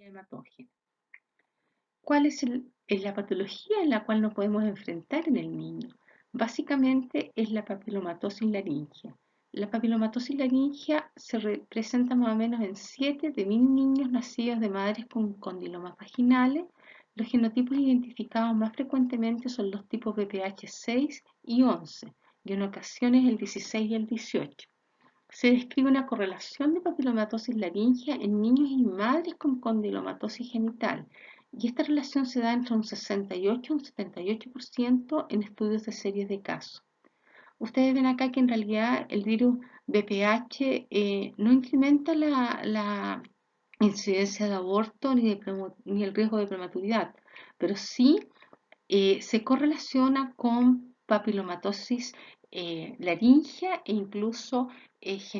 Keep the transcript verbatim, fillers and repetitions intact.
hematógena. ¿Cuál es el- es la patología en la cual nos podemos enfrentar en el niño? Básicamente es la papilomatosis laringea. La papilomatosis laringea se re- presenta más o menos en siete de mil niños nacidos de madres con condilomas vaginales. Los genotipos identificados más frecuentemente son los tipos B P H seis y once, y en ocasiones el dieciséis y el dieciocho. Se describe una correlación de papilomatosis laringea en niños y madres con condilomatosis genital, y esta relación se da entre un sesenta y ocho y un setenta y ocho por ciento en estudios de series de casos. Ustedes ven acá que en realidad el virus B P H eh, no incrementa la, la incidencia de aborto ni, de ni el riesgo de prematuridad, pero sí eh, se correlaciona con papilomatosis eh, laringea e incluso eh,